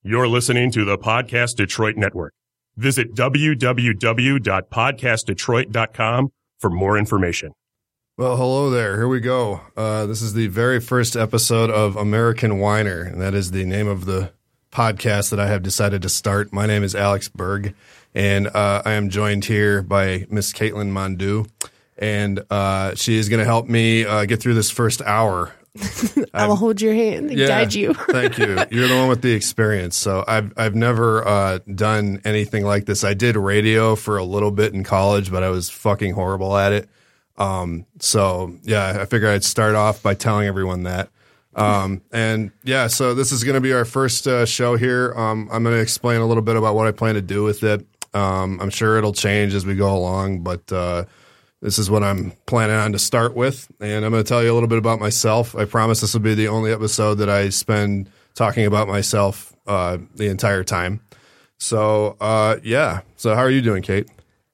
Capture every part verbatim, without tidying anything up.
You're listening to the Podcast Detroit Network. Visit w w w dot podcast detroit dot com for more information. Well, hello there. Here we go. Uh, this is the very first episode of American Whiner, and that is the name of the podcast that I have decided to start. My name is Alex Berg, and uh, I am joined here by Miss Caitlin Mondu, and uh, she is going to help me uh, get through this first hour. I will hold your hand and yeah, guide you. Thank you. You're the one with the experience. So I've I've never uh, done anything like this. I did radio for a little bit in college, but I was fucking horrible at it. Um, so yeah, I figured I'd start off by telling everyone that. Um, and yeah, so this is going to be our first uh, show here. Um, I'm going to explain a little bit about what I plan to do with it. Um, I'm sure it'll change as we go along, but uh, this is what I'm planning on to start with, and I'm going to tell you a little bit about myself. I promise this will be the only episode that I spend talking about myself uh, the entire time. So, uh, yeah. So how are you doing, Kate?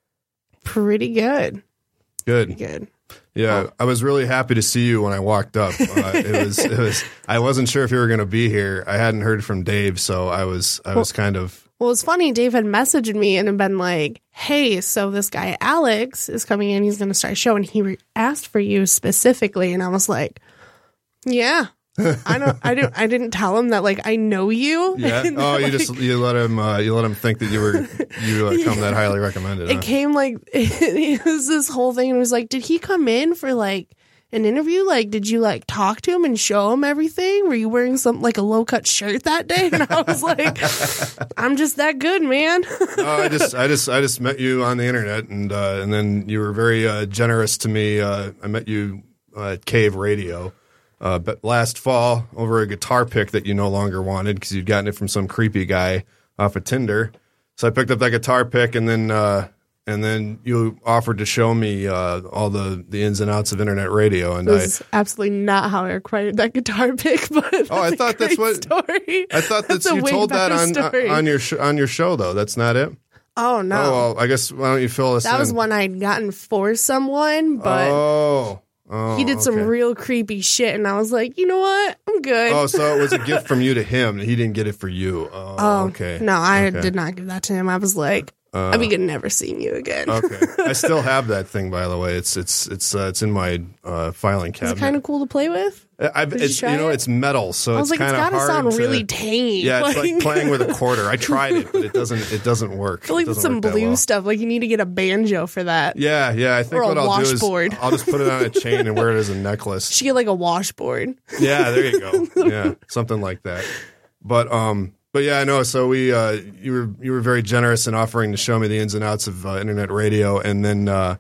Pretty good. Good. Pretty good. Yeah, oh. I was really happy to see you when I walked up. Uh, it was, it was. I wasn't sure if you were going to be here. I hadn't heard from Dave, so I was, I was kind of. Well, it's funny. Dave had messaged me and had been like, hey, so this guy Alex is coming in. He's going to start a show. And he re- asked for you specifically. And I was like, yeah, I don't, I don't, I didn't tell him that, like, I know you. Yeah. And Oh, that, you like, just, you let him, uh, you let him think that you were, you uh, come Yeah. that highly recommended. It huh? came like, it was this whole thing. And it was like, did he come in for like an interview? Like, did you like talk to him and show him everything? Were you wearing some like a low cut shirt that day? And I was like, I'm just that good, man. No, I just, I just, I just met you on the internet, and uh, and then you were very uh, generous to me. Uh, I met you uh, at Cave Radio, uh, but last fall over a guitar pick that you no longer wanted because you'd gotten it from some creepy guy off of Tinder. So I picked up that guitar pick, and then uh, and then you offered to show me uh, all the, the ins and outs of internet radio, and It was I, absolutely not how I acquired that guitar pick. But oh, I thought that's what story. I thought that's, that's you told that on story. on your sh- on your show though. That's not it. Oh no! Oh, well, I guess why don't you fill us that in? was one I'd gotten for someone, but oh, oh he did some okay. real creepy shit, and I was like, you know what? I'm good. Oh, so it was a gift from you to him. He didn't get it for you. Oh, oh okay. No, I okay. did not give that to him. I was like, Uh, I'll be good never seeing you again. Okay, I still have that thing, by the way. It's it's it's uh, it's in my uh, filing Is cabinet. it kind of cool to play with? I've, Did it's you you try know it? it's metal, so I it's was like, kind it's of gotta hard sound to, really tangy. Yeah, it's like, like playing with a quarter. I tried it, but it doesn't it doesn't work. I feel like It with doesn't some work that blue well. stuff, like you need to get a banjo for that. Yeah, yeah. I think Or a what I'll washboard. do is I'll just put it on a chain and wear it as a necklace. You should get like a washboard. Yeah, there you go. Yeah, something like that. But um, but yeah, I know. So we, uh, you were you were very generous in offering to show me the ins and outs of uh, internet radio, and then uh,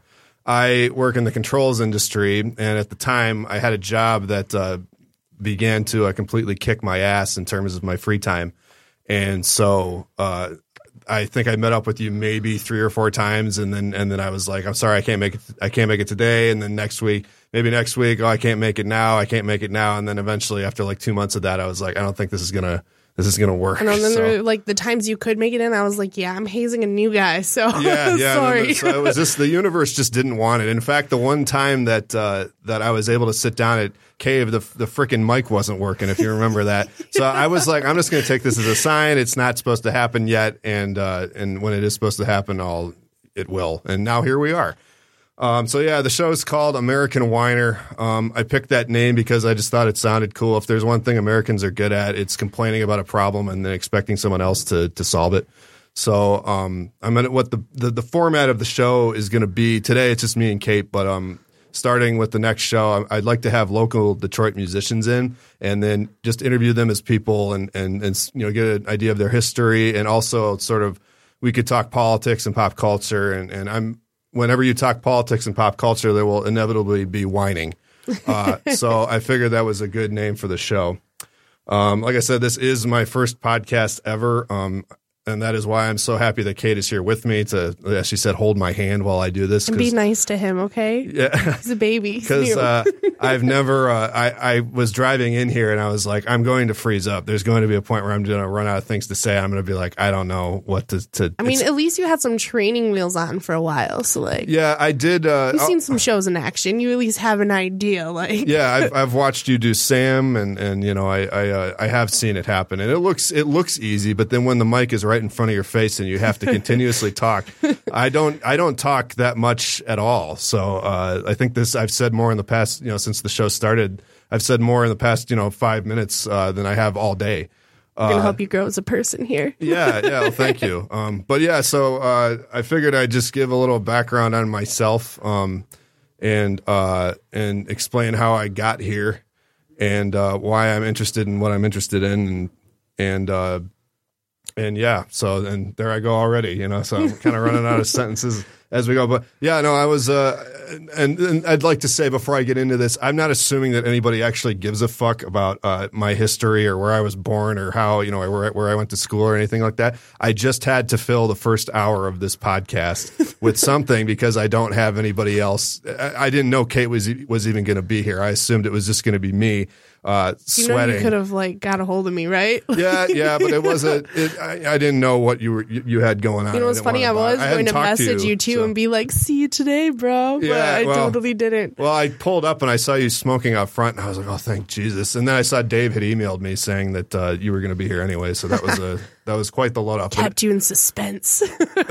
I work in the controls industry, and at the time I had a job that uh, began to uh, completely kick my ass in terms of my free time, and so uh, I think I met up with you maybe three or four times, and then and then I was like, I'm sorry, I can't make it. I can't make it today, and then next week. Maybe next week, oh, I can't make it now. I can't make it now. And then eventually, after like two months of that, I was like, I don't think this is gonna, this is gonna work. And then So- there were like the times you could make it in, I was like, yeah, I'm hazing a new guy. So yeah, yeah. sorry. and then- So it was just the universe just didn't want it. In fact, the one time that uh, that I was able to sit down at Cave, the the freaking mic wasn't working. If you remember that, so I was like, I'm just gonna take this as a sign. It's not supposed to happen yet, and uh, and when it is supposed to happen, I'll it will. And now here we are. Um, so yeah, the show is called American Whiner. Um, I picked that name because I just thought it sounded cool. If there's one thing Americans are good at, it's complaining about a problem and then expecting someone else to to solve it. So um, I'm gonna what the, the the format of the show is going to be today. It's just me and Kate, but um, starting with the next show, I'd like to have local Detroit musicians in, and then just interview them as people, and and and you know get an idea of their history, and also sort of we could talk politics and pop culture, and and I'm. Whenever you talk politics and pop culture, there will inevitably be whining. Uh, so I figured that was a good name for the show. Um, like I said, this is my first podcast ever. Um, and that is why I'm so happy that Kate is here with me to, as she said, hold my hand while I do this. And be nice to him, okay? Yeah. He's a baby. Because uh, I've never, uh, I, I was driving in here and I was like, I'm going to freeze up. There's going to be a point where I'm going to run out of things to say. I'm going to be like, I don't know what to. to I mean, at least you had some training wheels on for a while. So, like, yeah, I did. Uh, you've seen some shows in action. You at least have an idea. Like, yeah, I've, I've watched you do Sam, and, and you know, I I, uh, I have seen it happen, and it looks it looks easy. But then when the mic is right in front of your face and you have to continuously talk, I don't I don't talk that much at all. So uh, I think this I've said more in the past, you know, since the show started. I've said more in the past, you know, five minutes uh, than I have all day. I'm going to uh, help you grow as a person here. yeah, yeah, well, thank you. Um, but yeah, so uh, I figured I'd just give a little background on myself um, and uh, and explain how I got here and uh, why I'm interested in what I'm interested in, and and uh, and yeah, so and there I go already, you know. So I'm kind of running out of sentences as we go, but yeah, no, I was, uh, and, and I'd like to say before I get into this, I'm not assuming that anybody actually gives a fuck about uh, my history or where I was born or how, you know, where, where I went to school or anything like that. I just had to fill the first hour of this podcast with something because I don't have anybody else. I, I didn't know Kate was was even going to be here. I assumed it was just going to be me. Uh, you sweating. know you could have like got a hold of me, right? yeah, yeah, but it wasn't. It, I, I didn't know what you were you, you had going on. You know what's funny? I was I going to message to you, you too so. and be like, "See you today, bro." But Yeah, I well, totally didn't. Well, I pulled up and I saw you smoking out front, and I was like, "Oh, thank Jesus!" And then I saw Dave had emailed me saying that uh, you were going to be here anyway, so that was a that was quite the load up. Kept you in suspense.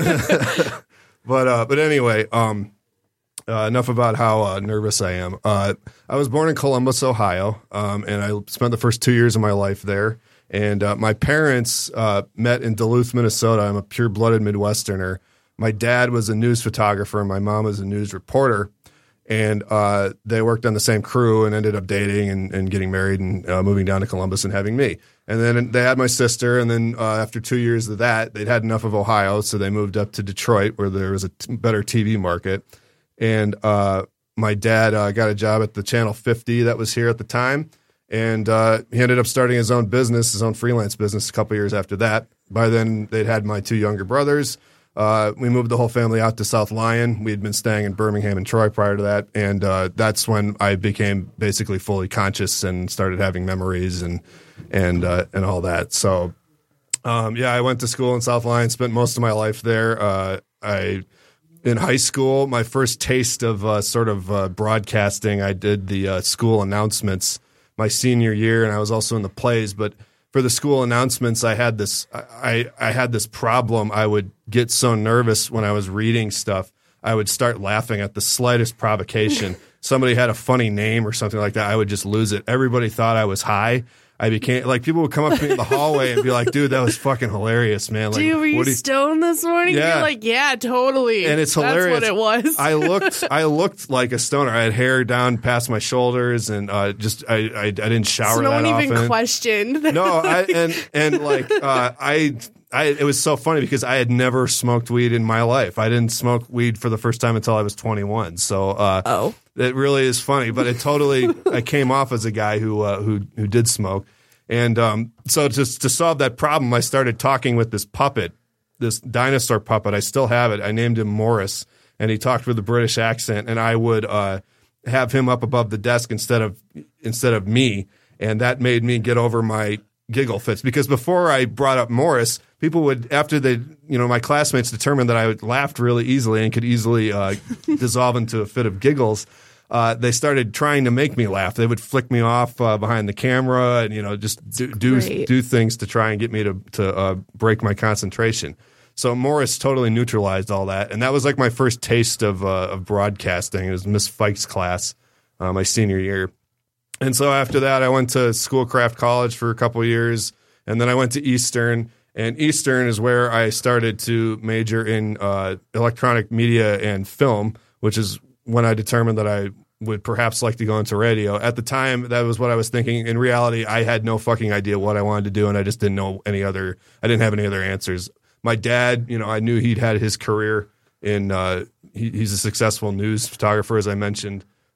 but uh, but anyway, um. Uh, enough about how uh, nervous I am. Uh, I was born in Columbus, Ohio, um, and I spent the first two years of my life there. And uh, my parents uh, met in Duluth, Minnesota. I'm a pure-blooded Midwesterner. My dad was a news photographer, and my mom was a news reporter. And uh, they worked on the same crew and ended up dating and, and getting married and uh, moving down to Columbus and having me. And then they had my sister, and then uh, after two years of that, they'd had enough of Ohio, so they moved up to Detroit, where there was a t- better T V market. And uh, my dad uh, got a job at the Channel fifty that was here at the time. And uh, he ended up starting his own business, his own freelance business a couple years after that. By then, they'd had my two younger brothers. Uh, we moved the whole family out to South Lyon. We'd been staying in Birmingham and Troy prior to that. And uh, that's when I became basically fully conscious and started having memories and and uh, and all that. So, um, yeah, I went to school in South Lyon, spent most of my life there. Uh, I... In high school, my first taste of uh, sort of uh, broadcasting, I did the uh, school announcements my senior year, and I was also in the plays. But for the school announcements, I had this I, I had this problem. I would get so nervous when I was reading stuff. I would start laughing at the slightest provocation. Somebody had a funny name or something like that. I would just lose it. Everybody thought I was high. I became like people would come up to me in the hallway and be like, "Dude, that was fucking hilarious, man!" Like, dude, were you, what you stoned this morning? Yeah. You're like, yeah, totally. And it's hilarious. That's what it was. I looked, I looked like a stoner. I had hair down past my shoulders, and uh, just I, I, I didn't shower so no that one even often. questioned. No, I and and like uh, I. I, it was so funny because I had never smoked weed in my life. I didn't smoke weed for the first time until I was twenty-one. So, uh, oh, it really is funny, but it totally, I came off as a guy who, uh, who, who did smoke. And, um, so to, to solve that problem, I started talking with this puppet, this dinosaur puppet. I still have it. I named him Morris, and he talked with a British accent, and I would, uh, have him up above the desk instead of, instead of me. And that made me get over my giggle fits, because before I brought up Morris, people would, after they, you know, my classmates determined that I laughed really easily and could easily uh, dissolve into a fit of giggles. Uh, they started trying to make me laugh. They would flick me off uh, behind the camera and, you know, just do do, do things to try and get me to to uh, break my concentration. So Morris totally neutralized all that, and that was like my first taste of uh, of broadcasting. It was Miss Fike's class, uh, my senior year. And so after that, I went to Schoolcraft College for a couple of years, and then I went to Eastern. And Eastern is where I started to major in uh, electronic media and film, which is when I determined that I would perhaps like to go into radio. At the time, that was what I was thinking. In reality, I had no fucking idea what I wanted to do, and I just didn't know any other – I didn't have any other answers. My dad, you know, I knew he'd had his career in uh, – he, he's a successful news photographer, as I mentioned.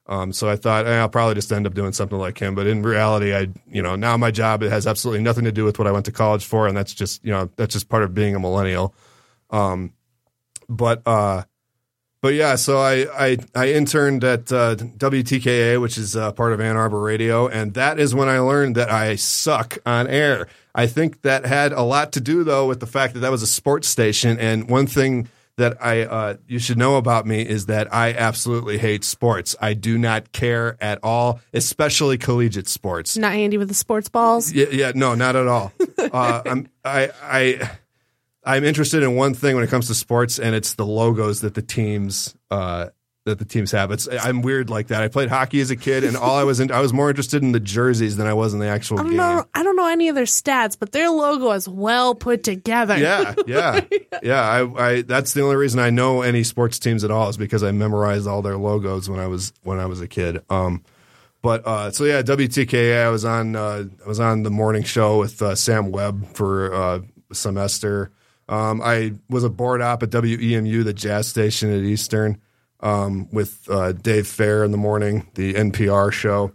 Um, so I thought eh, I'll probably just end up doing something like him. But in reality, I, you know, now my job, it has absolutely nothing to do with what I went to college for. And that's just, you know, that's just part of being a millennial. Um, but, uh, but yeah, so I, I, I interned at, uh, W T K A, which is uh, part of Ann Arbor Radio. And that is when I learned that I suck on air. I think that had a lot to do though with the fact that that was a sports station. And one thing that I uh, you should know about me is that I absolutely hate sports. I do not care at all, especially collegiate sports. Not handy with the sports balls? Yeah, yeah no, not at all. uh, I'm I I I'm interested in one thing when it comes to sports, and it's the logos that the teams uh, that the teams have. It's I'm weird like that. I played hockey as a kid, and all I was in, I was more interested in the jerseys than I was in the actual I don't game. know. I don't know any of their stats, but their logo is well put together. Yeah, yeah, yeah. I, I that's the only reason I know any sports teams at all is because I memorized all their logos when I was when I was a kid. Um, but uh, so yeah, W T K A. I was on uh, I was on the morning show with uh, Sam Webb for uh, a semester. Um, I was a board op at W E M U, the jazz station at Eastern. Um, with uh, Dave Fair in the morning, the N P R show,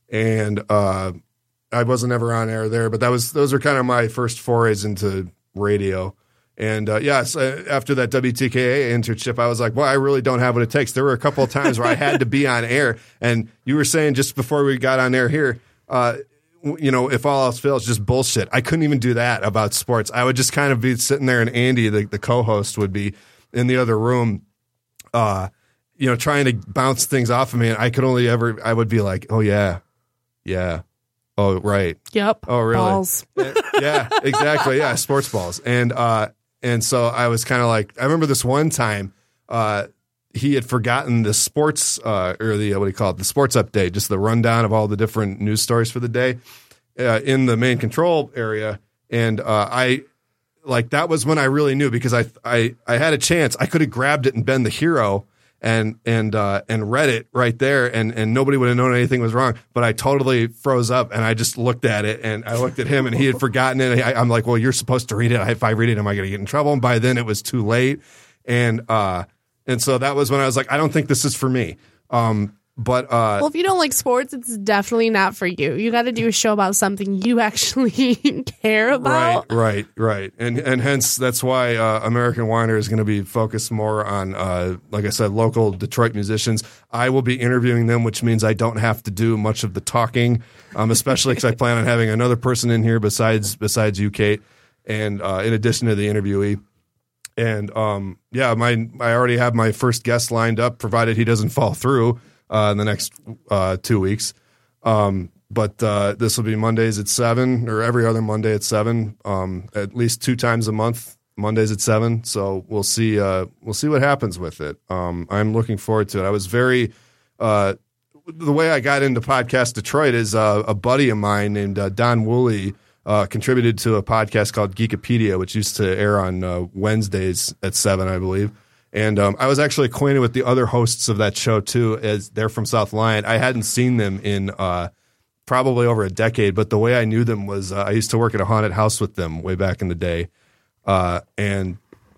and uh, I wasn't ever on air there, but that was those are kind of my first forays into radio. And uh, yes, uh, after that W T K A internship, I was like, well, I really don't have what it takes. There were a couple of times where I had to be on air, and you were saying just before we got on air here, uh, you know, if all else fails, just bullshit. I couldn't even do that about sports. I would just kind of be sitting there, and Andy, the, the co-host, would be in the other room. Uh, you know, trying to bounce things off of me, and I could only ever, I would be like, oh yeah, yeah, oh right, yep, oh really, balls, yeah, exactly, yeah, sports balls, and uh, and so I was kind of like, I remember this one time, uh, he had forgotten the sports, uh, or the what do you call it, the sports update, just the rundown of all the different news stories for the day, uh, in the main control area, and uh, I. Like that was when I really knew because I I I had a chance. I could have grabbed it and been the hero and and uh, and read it right there, and and nobody would have known anything was wrong. But I totally froze up, and I just looked at it, and I looked at him, and he had forgotten it. I, I'm like, well, you're supposed to read it. If I read it, am I going to get in trouble? And by then, it was too late, and uh, and so that was when I was like, I don't think this is for me. Um, But uh, well, if you don't like sports, it's definitely not for you. You got to do a show about something you actually care about. Right, right, right. And and hence that's why uh, American Whiner is going to be focused more on, uh, like I said, local Detroit musicians. I will be interviewing them, which means I don't have to do much of the talking, um, especially because I plan on having another person in here besides besides you, Kate, and uh, in addition to the interviewee. And um, yeah, my I already have my first guest lined up, provided he doesn't fall through. Uh, in the next uh, two weeks. Um, but uh, this will be Mondays at seven or every other Monday at seven, um, at least two times a month, Mondays at seven. So we'll see uh, we'll see what happens with it. Um, I'm looking forward to it. I was very uh, – the way I got into Podcast Detroit is uh, a buddy of mine named uh, Don Woolley uh, contributed to a podcast called Geekopedia, which used to air on uh, Wednesdays at seven, I believe. And um, I was actually acquainted with the other hosts of that show, too, as they're from South Lyon. I hadn't seen them in uh, probably over a decade, but the way I knew them was uh, I used to work at a haunted house with them way back in the day. Uh, and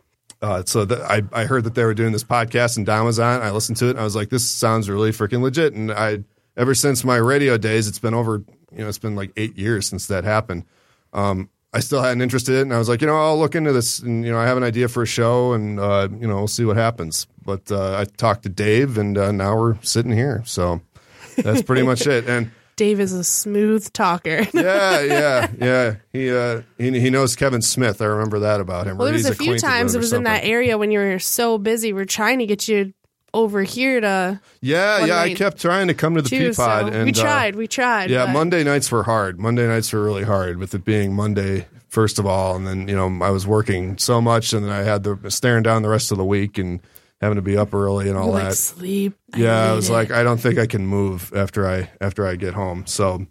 uh, so the, I, I heard that they were doing this podcast, and Don was on. I listened to it, and I was like, this sounds really freaking legit. And I, ever since my radio days, it's been over, you know, it's been like eight years since that happened. Um I still hadn't interested in it, and I was like, you know, I'll look into this, and, you know, I have an idea for a show, and, uh, you know, we'll see what happens. But uh, I talked to Dave, and uh, now we're sitting here. So that's pretty much it. And Dave is a smooth talker. yeah, yeah, yeah. He, uh, he he knows Kevin Smith. I remember that about him. Well, there was He's a few times it was in that area when you were so busy. We're trying to get you over here to yeah yeah I kept trying to come to the too, Peapod, so and we tried uh, we tried yeah but. Monday nights were hard Monday nights were really hard with it being Monday first of all, and then, you know, I was working so much, and then I had the staring down the rest of the week and having to be up early and all you that like sleep yeah I, I was it. like, I don't think I can move after I after I get home. So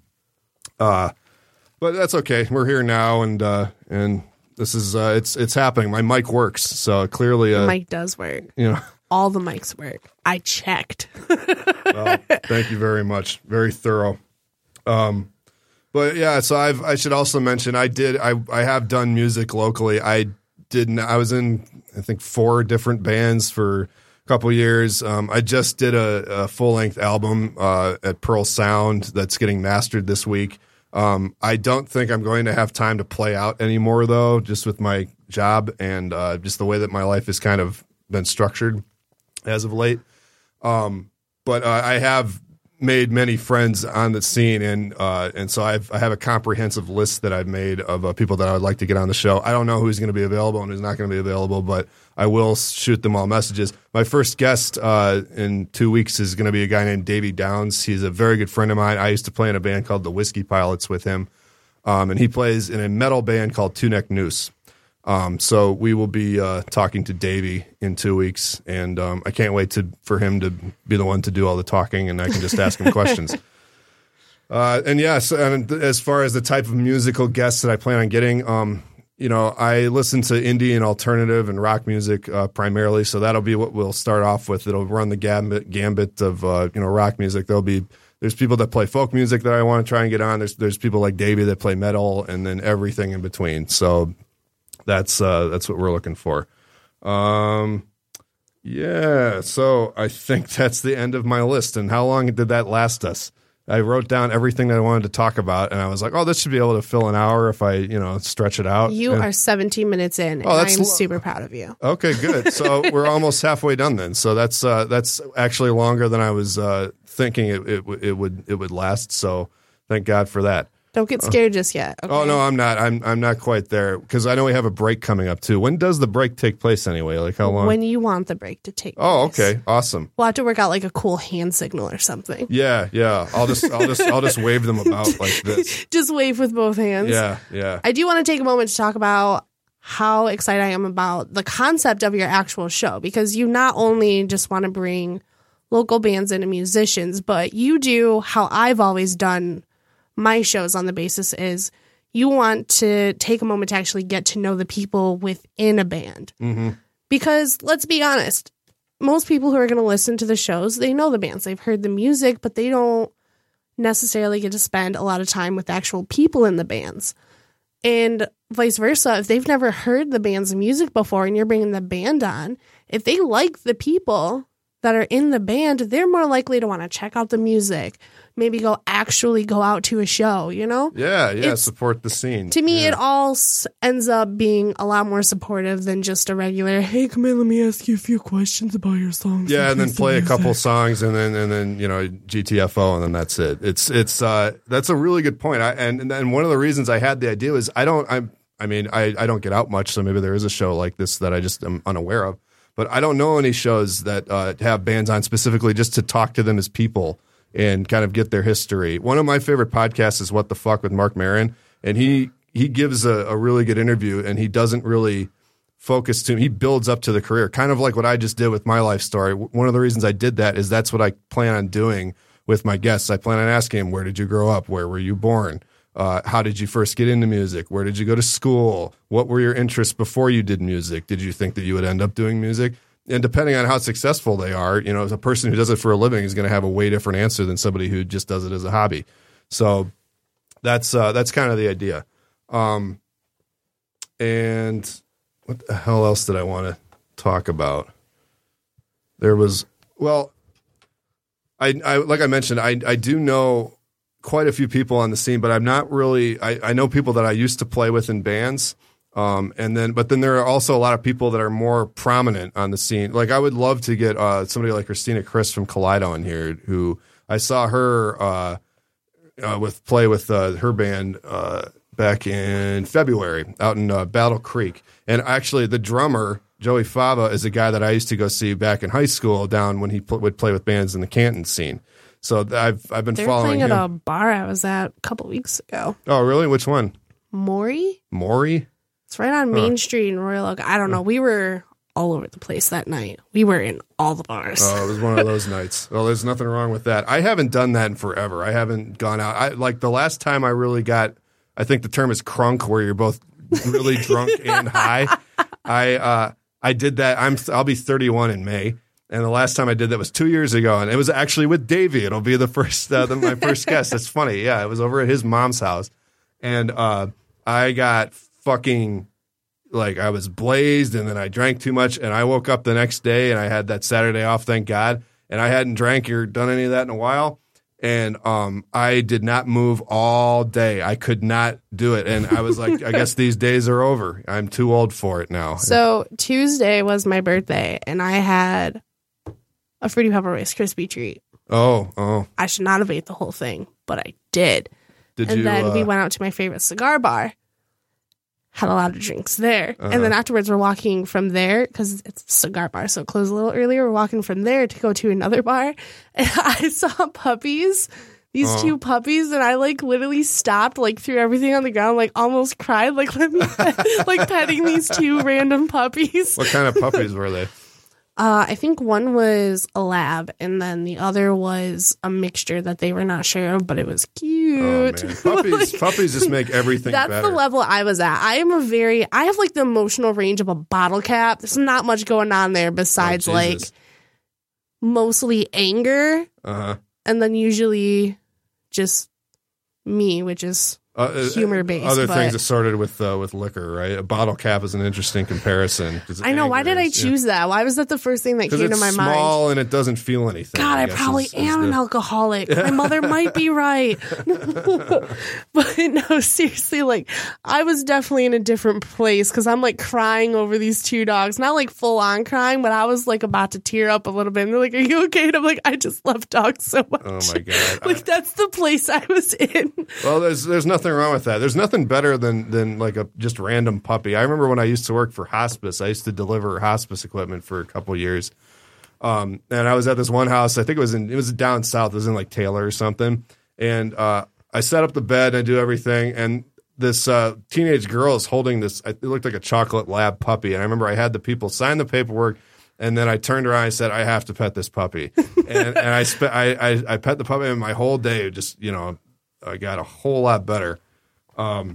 uh but that's okay, we're here now, and uh and this is uh it's it's happening. My mic works, so clearly uh the mic does work. You know, all the mics work. I checked. well, thank you very much. Very thorough. Um, but yeah, so I've, I should also mention, I did, I, I have done music locally. I didn't, I was in, I think four different bands for couple years. Um, I just did a, a full length album uh, at Pearl Sound that's getting mastered this week. Um, I don't think I'm going to have time to play out anymore, though, just with my job and uh, just the way that my life has kind of been structured as of late. Um, but uh, I have made many friends on the scene, and uh, and so I've, I have a comprehensive list that I've made of uh, people that I would like to get on the show. I don't know who's going to be available and who's not going to be available, but I will shoot them all messages. My first guest uh, in two weeks is going to be a guy named Davey Downs. He's a very good friend of mine. I used to play in a band called the Whiskey Pilots with him, um, and he plays in a metal band called Two Neck Noose. Um, so we will be uh, talking to Davey in two weeks, and um, I can't wait to for him to be the one to do all the talking, and I can just ask him questions. Uh, and yes, and as far as the type of musical guests that I plan on getting, um, you know, I listen to indie and alternative and rock music uh, primarily, so that'll be what we'll start off with. It'll run the gambit, gambit of uh, you know rock music. There'll be there's people that play folk music that I want to try and get on. There's there's people like Davey that play metal, and then everything in between. So. That's uh, that's what we're looking for. Um, yeah, so I think that's the end of my list. And how long did that last us? I wrote down everything that I wanted to talk about, and I was like, oh, this should be able to fill an hour if I, you know, stretch it out. You and, are seventeen minutes in, oh, and I am lo- super proud of you. Okay, good. So we're almost halfway done then. So that's uh, that's actually longer than I was uh, thinking it, it, it would it would last. So thank God for that. Don't get scared just yet. Okay? Oh no, I'm not. I'm I'm not quite there because I know we have a break coming up too. When does the break take place anyway? Like how long? When you want the break to take Oh, place. okay, awesome. We'll have to work out like a cool hand signal or something. Yeah, yeah. I'll just I'll just I'll just wave them about like this. Just wave with both hands. Yeah, yeah. I do want to take a moment to talk about how excited I am about the concept of your actual show, because you not only just want to bring local bands in and musicians, but you do how I've always done my shows on the basis is you want to take a moment to actually get to know the people within a band. Mm-hmm. Because let's be honest, most people who are going to listen to the shows, they know the bands. They've heard the music, but they don't necessarily get to spend a lot of time with the actual people in the bands. And vice versa, if they've never heard the band's music before and you're bringing the band on, if they like the people that are in the band, they're more likely to want to check out the music, maybe go actually go out to a show, you know? Yeah, yeah, It's, support the scene. To me, yeah. it all s- ends up being a lot more supportive than just a regular, hey, come in, let me ask you a few questions about your songs. Yeah, and then piece of play a couple music." songs, and then and then you know G T F O, and then that's it. It's it's uh, that's a really good point. I, and and one of the reasons I had the idea is I don't I I mean I I don't get out much, so maybe there is a show like this that I just am unaware of. But I don't know any shows that uh, have bands on specifically just to talk to them as people and kind of get their history. One of my favorite podcasts is What the Fuck with Mark Maron, and he he gives a, a really good interview, and he doesn't really focus to he builds up to the career, kind of like what I just did with my life story. One of the reasons I did that is that's what I plan on doing with my guests. I plan on asking them, where did you grow up? Where were you born? Uh, how did you first get into music? Where did you go to school? What were your interests before you did music? Did you think that you would end up doing music? And depending on how successful they are, you know, a person who does it for a living is going to have a way different answer than somebody who just does it as a hobby. So that's uh, that's kind of the idea. Um, and what the hell else did I want to talk about? There was, well, I, I like I mentioned, I I do know quite a few people on the scene, but I'm not really, I, I know people that I used to play with in bands. Um, and then, but then there are also a lot of people that are more prominent on the scene. Like I would love to get, uh, somebody like Christina Chris from Kaleido in here, who I saw her, uh, uh with play with, uh, her band, uh, back in February out in, uh, Battle Creek. And actually the drummer, Joey Fava, is a guy that I used to go see back in high school down when he pl- would play with bands in the Canton scene. So I've I've been They're following playing at him. a bar I was at a couple weeks ago. Oh, really? Which one? Maury? Maury? It's right on Main Street in Royal Oak. I don't know. We were all over the place that night. We were in all the bars. Oh, it was one of those nights. Well, there's nothing wrong with that. I haven't done that in forever. I haven't gone out. I like the last time I really got, I think the term is crunk, where you're both really drunk and high. I uh, I did that. I'm I'll be thirty-one in May. And the last time I did that was two years ago, and it was actually with Davey. It'll be the first, uh, the, my first guest. It's funny, yeah. It was over at his mom's house, and uh, I got fucking like I was blazed, and then I drank too much, and I woke up the next day, and I had that Saturday off, thank God, and I hadn't drank or done any of that in a while. And um, I did not move all day. I could not do it. And I was like, I guess these days are over. I'm too old for it now. So Tuesday was my birthday, and I had a Fruity Pebble Rice Krispie treat. Oh, oh. I should not have ate the whole thing, but I did. Did and you, then uh, we went out to my favorite cigar bar. Had a lot of drinks there. Uh-huh. And then afterwards, we're walking from there, because it's a cigar bar, so it closed a little earlier. We're walking from there to go to another bar. And I saw puppies, these Oh. two puppies, and I, like, literally stopped, like, threw everything on the ground, like, almost cried, like, let me, like, petting these two random puppies. What kind of puppies were they? Uh, I think one was a lab, and then the other was a mixture that they were not sure of, but it was cute. Oh, man. Puppies, puppies just make everything That's better. the level I was at. I am a very, I have like the emotional range of a bottle cap. There's not much going on there besides Oh, like Jesus. mostly anger, Uh-huh. and then usually just me, which is Uh, humor-based, Other but- things assorted with uh, with liquor, right? A bottle cap is an interesting comparison. 'Cause I know. Why anger did I is- yeah. choose that? Why was that the first thing that 'Cause came to it's my mind? small and it doesn't feel anything. God, I, guess, probably is- is am an the- alcoholic. My mother might be right. But no, seriously, like, I was definitely in a different place because I'm like crying over these two dogs. Not like full on crying, but I was like about to tear up a little bit. And they're like, "Are you okay?" And I'm like, "I just love dogs so much." Oh my God. Like, that's the place I was in. Well, there's there's nothing wrong with that. There's nothing better than than like a just random puppy. I remember when I used to work for hospice. I used to deliver hospice equipment for a couple of years. Um, and I was at this one house. I think it was in it was down south. It was in like Taylor or something. And uh, I set up the bed. I do everything. And this uh, teenage girl is holding this. It looked like a chocolate lab puppy. And I remember I had the people sign the paperwork. And then I turned around and I said, "I have to pet this puppy." and and I, spe- I I I pet the puppy, and my whole day just, you know, I got a whole lot better. Um,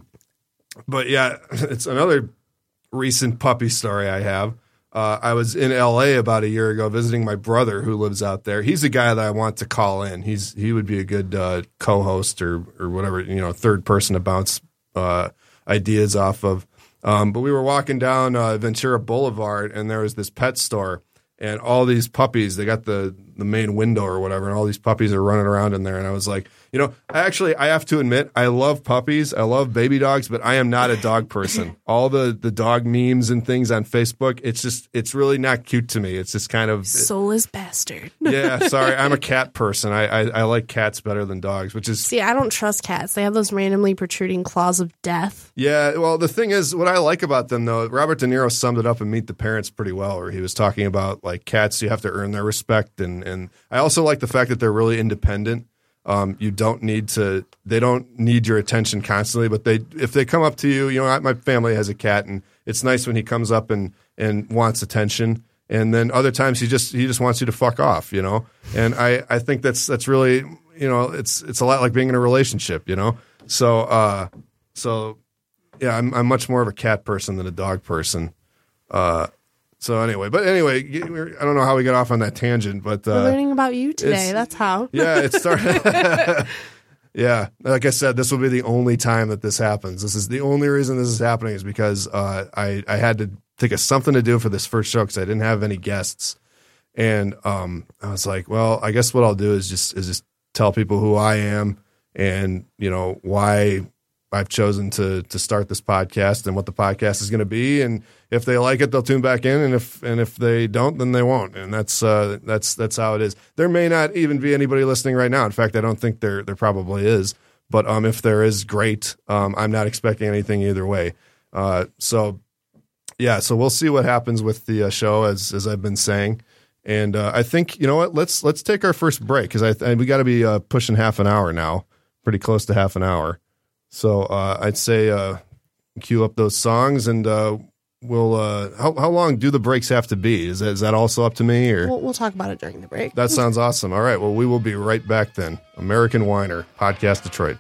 but yeah, it's another recent puppy story I have. Uh, I was in L A about a year ago visiting my brother who lives out there. He's a guy that I want to call in. He's he would be a good uh, co-host or or whatever, you know, third person to bounce uh, ideas off of. Um, but we were walking down uh, Ventura Boulevard, and there was this pet store, and all these puppies. They got the the main window or whatever, and all these puppies are running around in there. And I was like, you know, I actually I have to admit, I love puppies, I love baby dogs, but I am not a dog person. All the the dog memes and things on Facebook, it's just it's really not cute to me. It's just kind of Soulless bastard. yeah. Sorry, I'm a cat person. I, I I like cats better than dogs, which is See, I don't trust cats. They have those randomly protruding claws of death. yeah. Well, the thing is, what I like about them though, Robert De Niro summed it up in Meet the Parents pretty well, where he was talking about like cats, you have to earn their respect, and and I also like the fact that they're really independent. Um, you don't need to, they don't need your attention constantly, but they, if they come up to you, you know, I, my family has a cat, and it's nice when he comes up and, and wants attention. And then other times he just, he just wants you to fuck off, you know? And I, I think that's, that's really, you know, it's, it's a lot like being in a relationship, you know? So, uh, so yeah, I'm, I'm much more of a cat person than a dog person. Uh, So anyway, but anyway, I don't know how we got off on that tangent, but uh, We're learning about you today. it's- That's how. yeah, it started. Yeah, like I said, this will be the only time that this happens. This is the only reason this is happening is because uh, I I had to think of something to do for this first show because I didn't have any guests, and um, I was like, well, I guess what I'll do is just is just tell people who I am and you know why I've chosen to to start this podcast and what the podcast is going to be, and if they like it, they'll tune back in, and if and if they don't, then they won't, and that's uh, that's that's how it is. There may not even be anybody listening right now. In fact, I don't think there there probably is, but um, if there is, great. Um, I'm not expecting anything either way. Uh, so yeah, so we'll see what happens with the uh, show as as I've been saying, and uh, I think you know what, let's let's take our first break because I th- we got to be uh, pushing half an hour now, pretty close to half an hour. So uh, I'd say uh, cue up those songs, and uh, we'll. Uh, how how long do the breaks have to be? Is that, is that also up to me, or We'll, we'll talk about it during the break. that sounds awesome? All right, well we will be right back then. American Whiner Podcast Detroit.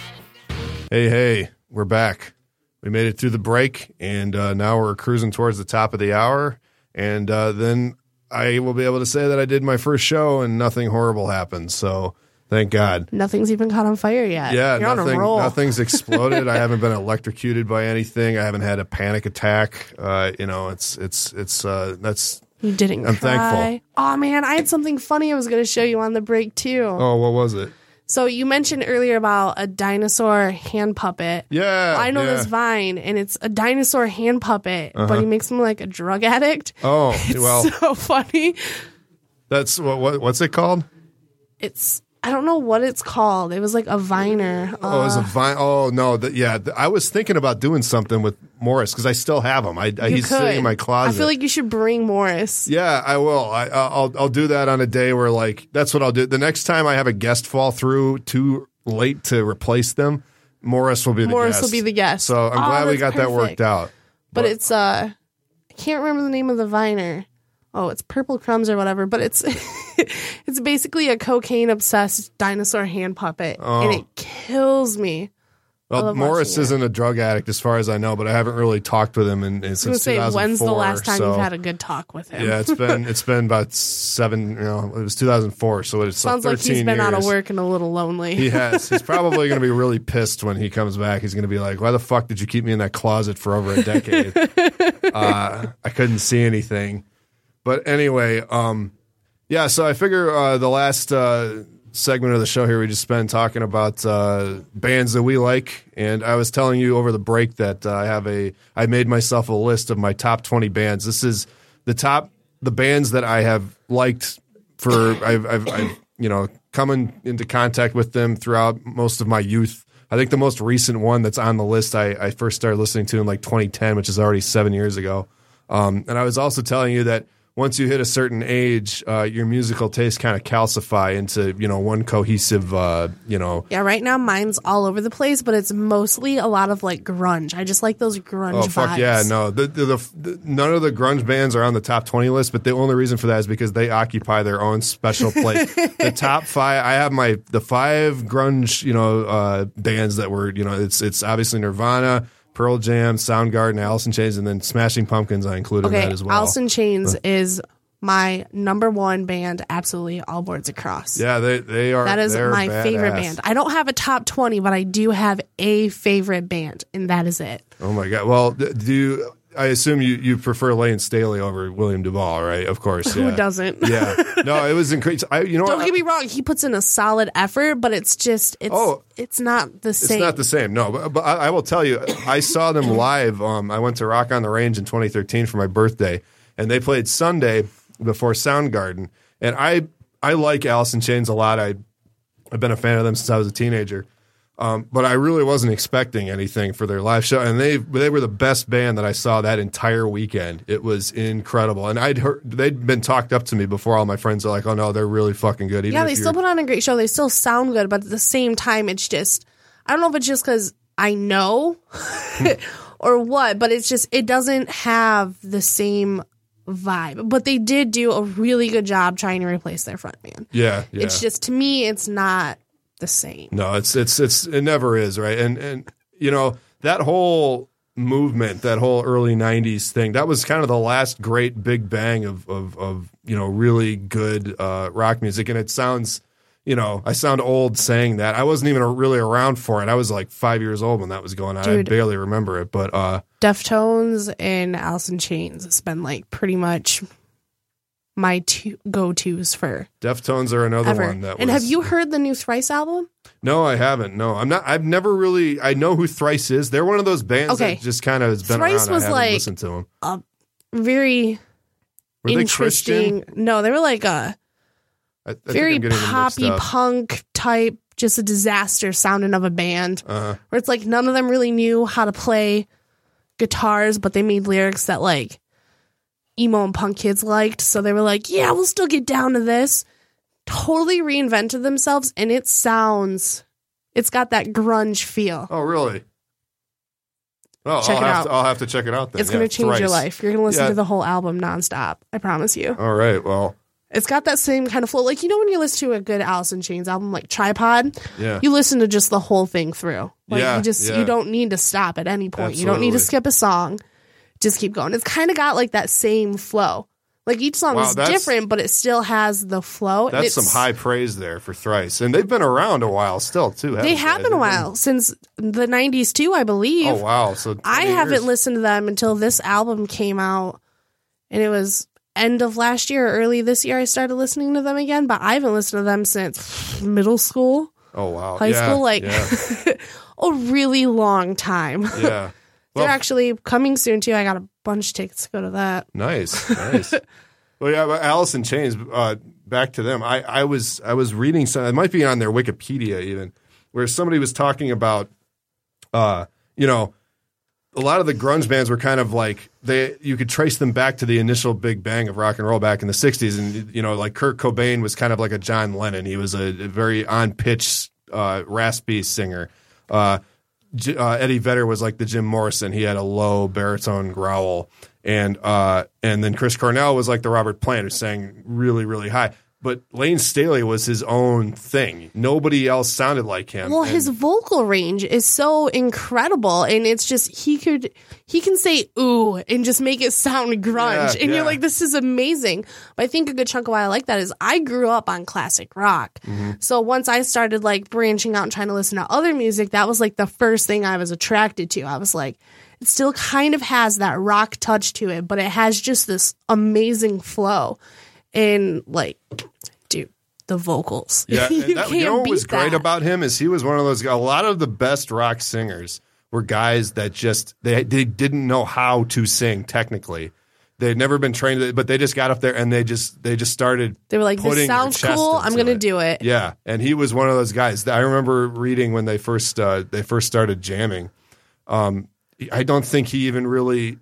Hey hey, we're back. We made it through the break, and uh, now we're cruising towards the top of the hour, and uh, then I will be able to say that I did my first show and nothing horrible happened. So Thank God. Nothing's even caught on fire yet. Yeah, You're nothing, on a roll. nothing's exploded. I haven't been electrocuted by anything. I haven't had a panic attack. Uh, you know, it's it's it's uh, that's. You didn't I'm cry. thankful. Oh man, I had something funny I was going to show you on the break too. Oh, what was it? So you mentioned earlier about a dinosaur hand puppet. Yeah, Well, I know yeah. this Vine, and it's a dinosaur hand puppet, Uh-huh. but he makes him like a drug addict. Oh, It's well, so funny. that's what, what what's it called? It's I don't know what it's called. It was like a Viner. Oh, it was a vine. Oh no, the, yeah. The, I was thinking about doing something with Morris because I still have him. I, I You he's could. sitting in my closet. I feel like you should bring Morris. Yeah, I will. I, I'll I'll do that on a day where like that's what I'll do. The next time I have a guest fall through too late to replace them, Morris will be the Morris guest. will be the guest. So I'm Oh, glad we that's got that worked perfect. out. But it's uh I can't remember the name of the Viner. Oh, it's Purple Crumbs or whatever, but it's it's basically a cocaine obsessed dinosaur hand puppet. And it kills me. I Well, love Morris watching it. isn't a drug addict as far as I know, but I haven't really talked with him in, in I was since gonna say, when's the 2004, last time so- you've had a good talk with him? Yeah, it's been it's been about seven. You know, it was two thousand four, so it's Sounds like like thirteen he's been years. out of work and a little lonely. He has. He's probably going to be really pissed when he comes back. He's going to be like, "Why the fuck did you keep me in that closet for over a decade? uh, I couldn't see anything." But anyway, um, yeah. So I figure uh, the last uh, segment of the show here we just spent talking about uh, bands that we like, and I was telling you over the break that uh, I have a I made myself a list of my top twenty bands. This is the top the bands that I have liked for I've I've, I've you know coming into contact with them throughout most of my youth. I think the most recent one that's on the list I, I first started listening to in like twenty ten, which is already seven years ago. Um, and I was also telling you that once you hit a certain age, uh, your musical tastes kind of calcify into, you know, one cohesive, uh, you know. Yeah, right now mine's all over the place, but it's mostly a lot of like grunge. I just like those grunge Oh, fuck vibes. yeah. No, the, the, the, the, none of the grunge bands are on the top twenty list, but the only reason for that is because they occupy their own special place. The top five, I have my, the five grunge, you know, uh, bands that were, you know, it's, it's obviously Nirvana, Pearl Jam, Soundgarden, Alice in Chains, and then Smashing Pumpkins I included in Okay, that as well. Alice in Chains is my number one band, absolutely all boards across. Yeah, they they are. That is they're my favorite badass. band. I don't have a top twenty, but I do have a favorite band, and that is it. Oh my god! Well, d- do you? I assume you, you prefer Lane Staley over William Duvall, right? Of course. Who Yeah. doesn't? Yeah. No, it was incredible. I, you know, Don't what? get me wrong, he puts in a solid effort, but it's just it's Oh. it's not the It's same. not the same. No, but, but I, I will tell you, I saw them live. Um, I went to Rock on the Range in twenty thirteen for my birthday, and they played Sunday before Soundgarden. And I I like Alice in Chains a lot. I I've been a fan of them since I was a teenager. Um, but I really wasn't expecting anything for their live show, and they they were the best band that I saw that entire weekend. It was incredible, and I'd heard they'd been talked up to me before. All my friends are like, "Oh no, they're really fucking good." Even yeah, if they you're- still put on a great show. They still sound good, but at the same time, it's just I don't know if it's just because I know or what, but it's just it doesn't have the same vibe. But they did do a really good job trying to replace their frontman. yeah, yeah. It's just to me, it's not the same. No, it's it's it's it never is, right? And and you know, that whole movement, that whole early nineties thing, that was kind of the last great big bang of of, of you know, really good uh, rock music. And it sounds, you know, I sound old saying that. I wasn't even really around for it. I was like five years old when that was going on. Dude. I barely remember it, but uh, Deftones and Alice in Chains has been like pretty much my two go-tos for Deftones are another ever. one that and was, have you heard the new Thrice album? No, I haven't. No, I'm not. I've never really. I know who Thrice is. They're one of those bands Okay. that just kind of has been Thrice around. was I haven't like- listened to them. Very Were they interesting. Christian? No, they were like a I, I think very I'm getting them mixed poppy up. punk type, just a disaster sounding of a band. Uh-huh. Where it's like none of them really knew how to play guitars, but they made lyrics that like emo and punk kids liked. So they were like, yeah, we'll still get down to this. Totally reinvented themselves, and it sounds, it's got that grunge feel. Oh, really? Oh, Check I'll it have out. To, I'll have to check it out then. It's going Yeah, to change your Thrice. life. You're going to listen Yeah. to the whole album nonstop. I promise you. All right. Well, It's got that same kind of flow. Like, you know, when you listen to a good Alice in Chains album, like Tripod, yeah. you listen to just the whole thing through. Like, Yeah, you just, yeah. you don't need to stop at any point. You don't need to Absolutely. skip a song. Just keep going. It's kind of got like that same flow. Like each song Wow, is that's- different, but it still has the flow. and That's it's- some high praise there for Thrice. And they've been around a while still, too. haven't They have been a They've while since the nineties too, I believe. Oh, wow. So twenty I haven't years. listened to them until this album came out, and it was end of last year, or early this year. I started listening to them again, but I haven't listened to them since middle school, Oh, wow. high Yeah, school, like yeah. a really long time. yeah. They're Well, actually coming soon too. I got a bunch of tickets to go to that. Nice, nice. Well, yeah, but Alice in Chains. Uh, back to them. I, I was I was reading some. It might be on their Wikipedia even, where somebody was talking about, uh, you know, a lot of the grunge bands were kind of like they. You could trace them back to the initial big bang of rock and roll back in the sixties, and you know, like Kurt Cobain was kind of like a John Lennon. He was a, a very on pitch, uh, raspy singer. Uh, J- uh, Eddie Vedder was like the Jim Morrison. He had a low baritone growl. And uh, and then Chris Cornell was like the Robert Plant, who sang really, really high. But Lane Staley was his own thing. Nobody else sounded like him. Well, And- his vocal range is so incredible, and it's just he could he can say ooh and just make it sound grunge, Yeah, and yeah. you're like, this is amazing. But I think a good chunk of why I like that is I grew up on classic rock, Mm-hmm. so once I started like branching out and trying to listen to other music, that was like the first thing I was attracted to. I was like, it still kind of has that rock touch to it, but it has just this amazing flow, and like, dude, the vocals. Yeah, and you that, can't you know what beat was great that. about him is he was one of those guys. A lot of the best rock singers were guys that just they they didn't know how to sing technically. They'd never been trained, but they just got up there and they just they just started. They were like, putting this their sounds chest cool, I'm into going to it. do it. Yeah, and he was one of those guys. I remember reading when they first uh, they first started jamming. Um, I don't think he even really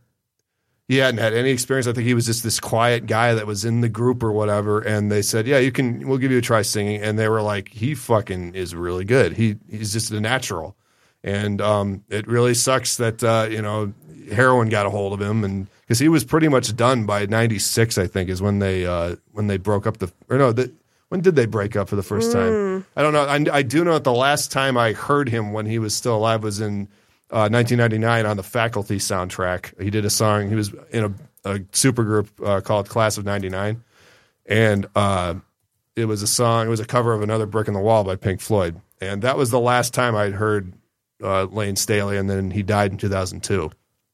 he hadn't had any experience. I think he was just this quiet guy that was in the group or whatever. And they said, "Yeah, you can. We'll give you a try singing." And they were like, "He fucking is really good. He he's just a natural." And um, it really sucks that uh, you know heroin got a hold of him, and because he was pretty much done by ninety-six, I think, is when they uh, when they broke up the or no the. When did they break up for the first time? I don't know. I, I do know that the last time I heard him when he was still alive was in uh, nineteen ninety-nine on the Faculty soundtrack. He did a song. He was in a, a supergroup uh, called Class of ninety-nine. And uh, it was a song. It was a cover of Another Brick in the Wall by Pink Floyd. And that was the last time I'd heard uh, Lane Staley. And then he died in two thousand two.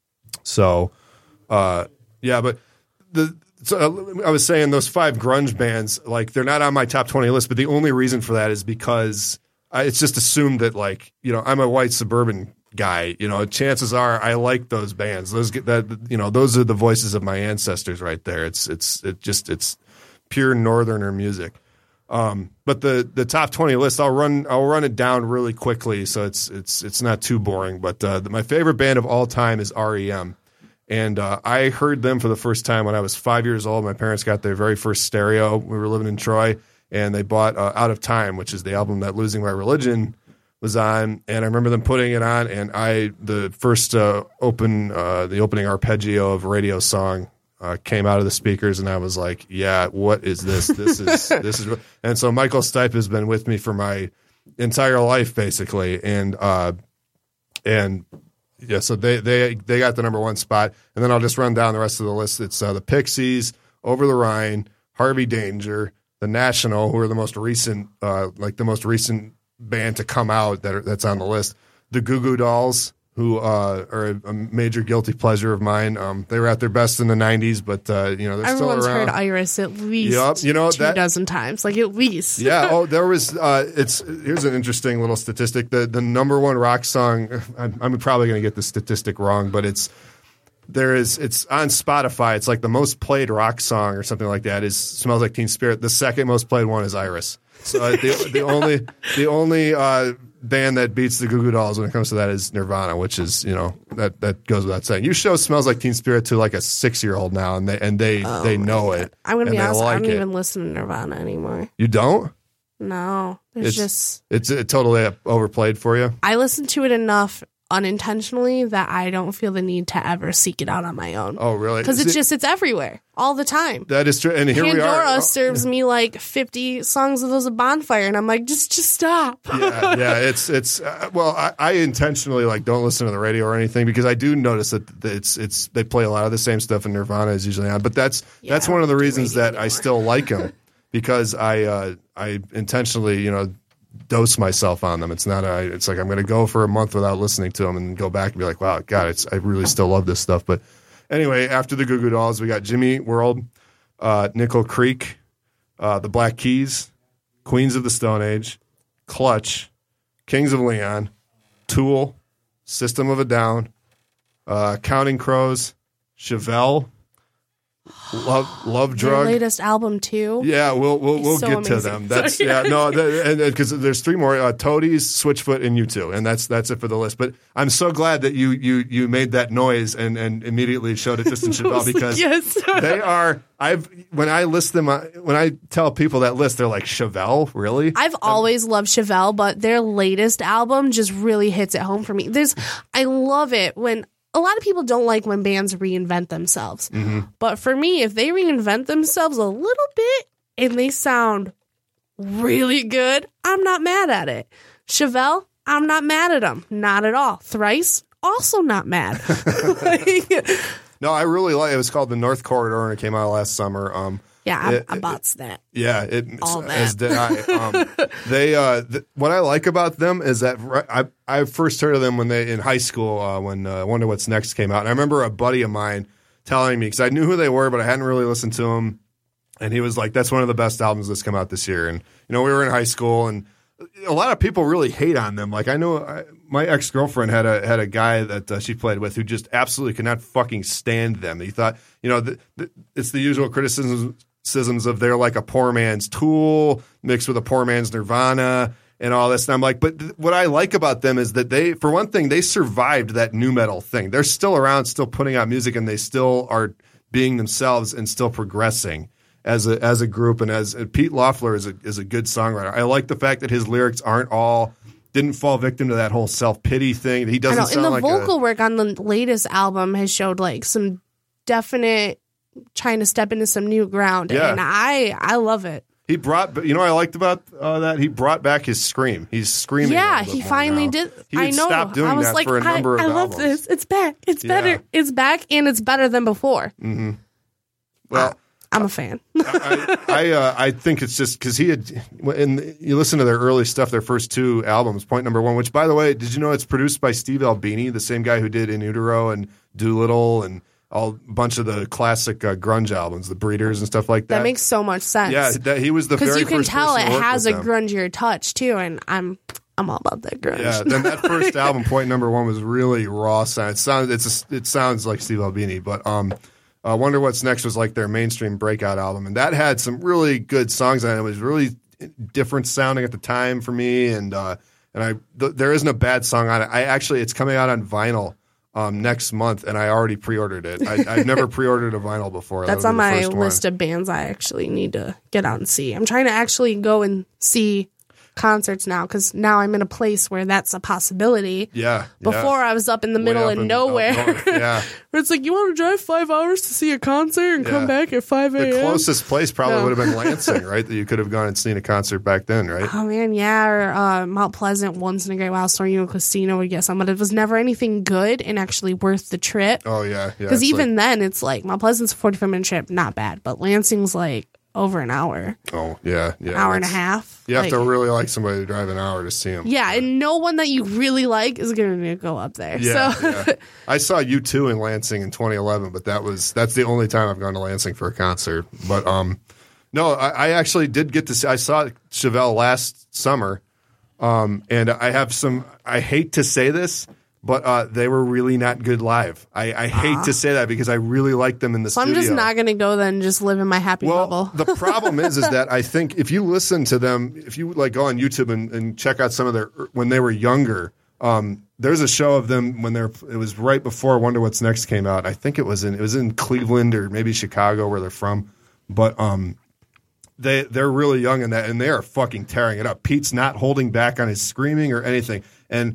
So, uh, yeah, but the... So uh, I was saying those five grunge bands, like they're not on my top twenty list, but the only reason for that is because I, it's just assumed that like, you know, I'm a white suburban guy, you know, chances are I like those bands. Those get that, you know, those are the voices of my ancestors right there. It's, it's, it just, it's pure Northerner music. Um, but the, the top twenty list, I'll run, I'll run it down really quickly. So it's, it's, it's not too boring, but, uh, my favorite band of all time is R E M. And uh, I heard them for the first time when I was five years old. My parents got their very first stereo. We were living in Troy, and they bought uh, Out of Time, which is the album that Losing My Religion was on. And I remember them putting it on, and I the first uh, open uh, the opening arpeggio of Radio Song uh, came out of the speakers, and I was like, "Yeah, what is this? This is this is." And so Michael Stipe has been with me for my entire life, basically, and uh, and. Yeah, so they, they they got the number one spot, and then I'll just run down the rest of the list. It's uh, the Pixies, Over the Rhine, Harvey Danger, the National, who are the most recent, uh, like the most recent band to come out that are, that's on the list. The Goo Goo Dolls, who uh, are a, a major guilty pleasure of mine. Um, they were at their best in the nineties, but uh, you know they're Everyone's still around. heard Iris at least Yep, you know, two that- dozen times, like at least. Yeah. Oh, there was. Uh, it's here's an interesting little statistic. The the number one rock song. I'm, I'm probably going to get the statistic wrong, but it's there is. It's on Spotify. It's like the most played rock song or something like that is "Smells Like Teen Spirit." The second most played one is Iris. So uh, the the only the only uh, band that beats the Goo Goo Dolls when it comes to that is Nirvana, which is you know that that goes without saying. You show "Smells Like Teen Spirit" to like a six year old now, and they and they Oh they know it. I'm gonna and be they honest. I like don't it. even listen to Nirvana anymore. You don't? No, there's It's just it's uh, totally overplayed for you. I listened to it enough unintentionally that I don't feel the need to ever seek it out on my own. Oh, really? Because it's See, just, it's everywhere all the time. that is true. And here Pandora we are. serves me like fifty songs of those of Bonfire, and I'm like, just just stop. yeah, yeah, it's it's uh, well, I, I intentionally like don't listen to the radio or anything because I do notice that it's it's they play a lot of the same stuff, and Nirvana is usually on. But that's Yeah, that's one of the reasons that anymore. I still like them because I uh, I intentionally you know dose myself on them. It's not a, it's like I'm going to go for a month without listening to them and go back and be like, wow, God, it's I really still love this stuff. But anyway, after the Goo Goo Dolls, we got Jimmy World, uh, Nickel Creek, uh, the Black Keys, Queens of the Stone Age, Clutch, Kings of Leon, Tool, System of a Down, uh, Counting Crows, Chevelle, Love Love Their Drug. latest album too. Yeah, we'll we'll, we'll so get to amazing. them. That's Sorry. yeah, no, that, and because there's three more: uh, Toadies, Switchfoot, and U two, and that's that's it for the list. But I'm so glad that you you you made that noise and, and immediately showed it just in Chevelle because Yes. they are. I've when I list them uh, when I tell people that list, they're like Chevelle, really? I've always loved Chevelle, but their latest album just really hits it home for me. There's, I love it when a lot of people don't like when bands reinvent themselves. Mm-hmm. But for me, if they reinvent themselves a little bit and they sound really good, I'm not mad at it. Chevelle, I'm not mad at them. Not at all. Thrice, also not mad. Like, No, I really like it. Was called the North Corridor, and it came out last summer. Um, yeah, I, It- I bought that. Yeah, it, All as that. did I. Um, they uh, th- what I like about them is that ri- I I first heard of them when they in high school uh, when uh, Wonder What's Next came out, and I remember a buddy of mine telling me because I knew who they were, but I hadn't really listened to them, and he was like, "That's one of the best albums that's come out this year." And you know, we were in high school, and a lot of people really hate on them. Like I know I, my ex girlfriend had a had a guy that uh, she played with who just absolutely could not fucking stand them. He thought, you know, the, the, it's the usual criticisms. Criticisms of they're like a poor man's Tool mixed with a poor man's Nirvana and all this. And I'm like, but th- what I like about them is that they, for one thing, they survived that nu metal thing. They're still around, still putting out music, and they still are being themselves and still progressing as a as a group. And as and Pete Loeffler is a is a good songwriter. I like the fact that his lyrics aren't all didn't fall victim to that whole self pity thing. He I doesn't know. sound And the like vocal a, work on the latest album has showed like some definite trying to step into some new ground. Yeah. And I I love it. he brought. But you know what I liked about uh, that he brought back his scream. He's screaming. a Yeah, little bit he more finally now. did. He I had know. stopped doing I was that like, for a number I, of I love albums. this. It's back. It's Yeah. better. It's back, and it's better than before. Well, I'm a fan. I I, uh, I think it's just because he had. And you listen to their early stuff, their first two albums. Point number one, which by the way, did you know it's produced by Steve Albini, the same guy who did In Utero and Doolittle and all a bunch of the classic uh, grunge albums, the Breeders and stuff like that. That makes so much sense. yeah, that, he was the because very you can first tell person it to work has a with them. grungier touch too, and I'm I'm all about that grunge. Yeah, then that first album, Point Number One, was really raw sound. It sounds it's a, it sounds like Steve Albini, but um, uh, Wonder What's Next was like their mainstream breakout album, and that had some really good songs on it. It was really different sounding at the time for me, and uh, and I th- there isn't a bad song on it. I actually it's coming out on vinyl um, next month, and I already pre-ordered it. I, I've never pre-ordered a vinyl before. That's That on would be the my first one. list of bands I actually need to get out and see. I'm trying to actually go and see concerts now because now I'm in a place where that's a possibility. Yeah, Before yeah. I was up in the Way middle up of in- nowhere. up north, yeah. Where it's like, you want to drive five hours to see a concert and Yeah. come back at five a.m.? The closest place probably No. would have been Lansing, right? That you could have gone and seen a concert back then, right? Oh, man, yeah. Or uh, Mount Pleasant, once in a great while, Storm and Christina would get some, but it was never anything good and actually worth the trip. Oh yeah, yeah. Because it's even like- then, it's like, Mount Pleasant's a forty-five minute trip, not bad, but Lansing's like over an hour, oh yeah, yeah. hour and a that's- half. You have Like, to really like somebody to drive an hour to see them. Yeah, and no one that you really like is going to go up there. Yeah, so yeah. I saw U two in Lansing in twenty eleven, but that was that's the only time I've gone to Lansing for a concert. But um, no, I, I actually did get to see. I saw Chevelle last summer, um, and I have some. I hate to say this, but uh, they were really not good live. I, I hate to say that because I really liked them in the So I'm studio. just not going to go then and just live in my happy Well, bubble. the problem is, is that I think if you listen to them, if you like go on YouTube and, and check out some of their when they were younger, um, there's a show of them when they're. It was right before Wonder What's Next came out. I think it was in it was in Cleveland or maybe Chicago where they're from, but um, they they're really young in that, and they are fucking tearing it up. Pete's not holding back on his screaming or anything, and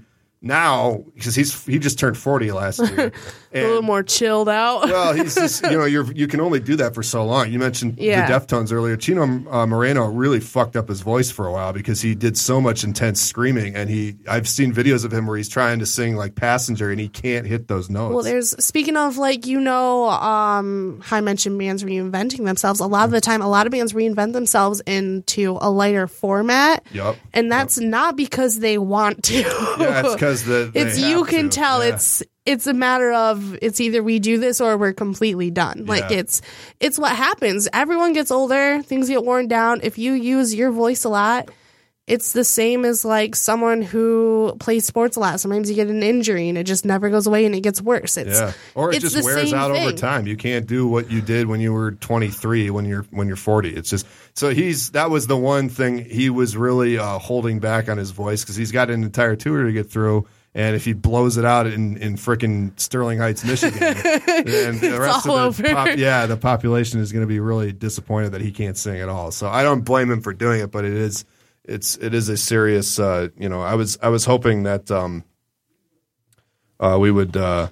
now, because he's he just turned forty last year, a little more chilled out. well, he's just you know you're you can only do that for so long. You mentioned Yeah. the Deftones earlier. Chino uh, Moreno really fucked up his voice for a while because he did so much intense screaming, and he I've seen videos of him where he's trying to sing like Passenger and he can't hit those notes. Well, there's speaking of like you know, um, how I mentioned bands reinventing themselves. A lot of the time, a lot of bands reinvent themselves into a lighter format, Yep. and that's not because they want to. Yeah, it's because the they it's you have can to. tell Yeah. it's it's a matter of it's either we do this or we're completely done. Like Yeah. it's it's what happens. Everyone gets older, things get worn down. If you use your voice a lot, it's the same as like someone who plays sports a lot. Sometimes you get an injury and it just never goes away and it gets worse. It's Yeah, or it it's just the wears same out over thing. time. You can't do what you did when you were twenty-three when you're when you're forty. It's just so he's that was the one thing he was really uh, holding back on his voice because he's got an entire tour to get through. And if he blows it out in, in frickin' Sterling Heights, Michigan, then the rest all of the over. pop, yeah, the population is going to be really disappointed that he can't sing at all. So I don't blame him for doing it, but it is it's it is a serious. Uh, you know, I was I was hoping that um, uh, we would. Uh,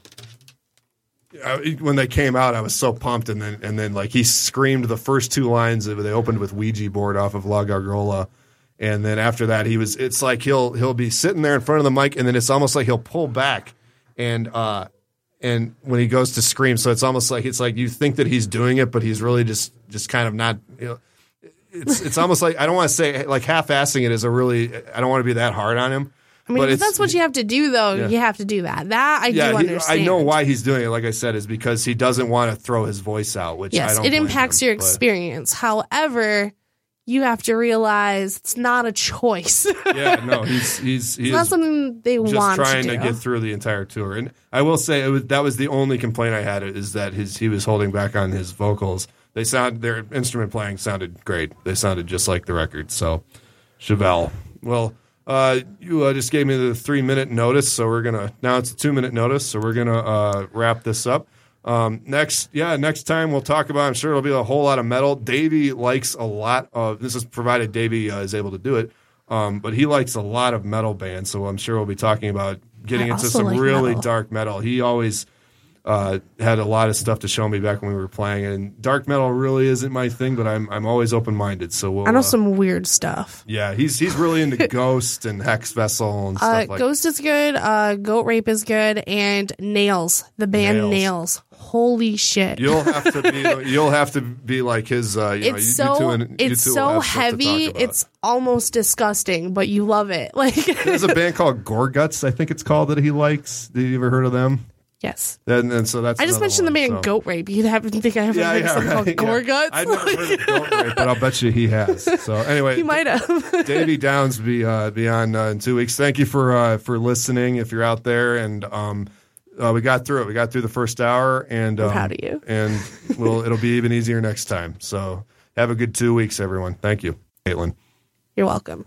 I, when they came out, I was so pumped, and then and then like he screamed the first two lines. They opened with Ouija board off of La Gargola. And then after that, he was. It's like he'll he'll be sitting there in front of the mic, and then it's almost like he'll pull back, and uh, and when he goes to scream, so it's almost like it's like you think that he's doing it, but he's really just just kind of not. You know, it's it's almost like I don't want to say like half-assing it is a really. I don't want to be that hard on him. I mean, but if it's- that's what you have to do, though, Yeah. you have to do that. That I Yeah, do he, understand. I know why he's doing it. Like I said, is because he doesn't want to throw his voice out. Which I Yes, don't it blame impacts him, your but- experience. However, you have to realize it's not a choice. Yeah, no, he's he's he's It's not something they just want trying to to, do. get through the entire tour. And I will say it was, that was the only complaint I had is that his he was holding back on his vocals. They sound their instrument playing sounded great. They sounded just like the record. So Chevelle. Well, uh, you uh, just gave me the three minute notice, so we're gonna now it's a two minute notice, so we're gonna uh, wrap this up. Um, next, yeah, next time we'll talk about, I'm sure it'll be a whole lot of metal. Davey likes a lot of, this is provided Davey uh, is able to do it, um, but he likes a lot of metal bands, so I'm sure we'll be talking about getting I into also some like really metal. dark metal. He always uh, had a lot of stuff to show me back when we were playing, and dark metal really isn't my thing, but I'm I'm always open-minded, so we'll... I know uh, some weird stuff. yeah, he's he's really into Ghost and Hex Vessel and Uh, stuff like Ghost is good. Uh, Goat Rape is good, and Nails, the band Nails. Nails. Holy shit! You'll have to be. You'll have to be like his. Uh, you know, it's you, you so two and, you it's two will so have stuff to heavy. talk about. It's almost disgusting, but you love it. Like There's a band called Gorguts, I think it's called, that he likes. Did you ever heard of them? yes. And, and so that's. I just another mentioned one, the band so. Goat Rape. You'd have to think I haven't Yeah, heard yeah, something right, called yeah. Gore Guts. I've never heard of Goat Rape, but I'll bet you he has. So anyway, He might have. Davey Downs be uh, be on uh, in two weeks. Thank you for uh, for listening. If you're out there, and um, uh, we got through it. We got through the first hour, and um, proud of you. And we'll it'll be even easier next time. So have a good two weeks, everyone. Thank you, Caitlin. You're welcome.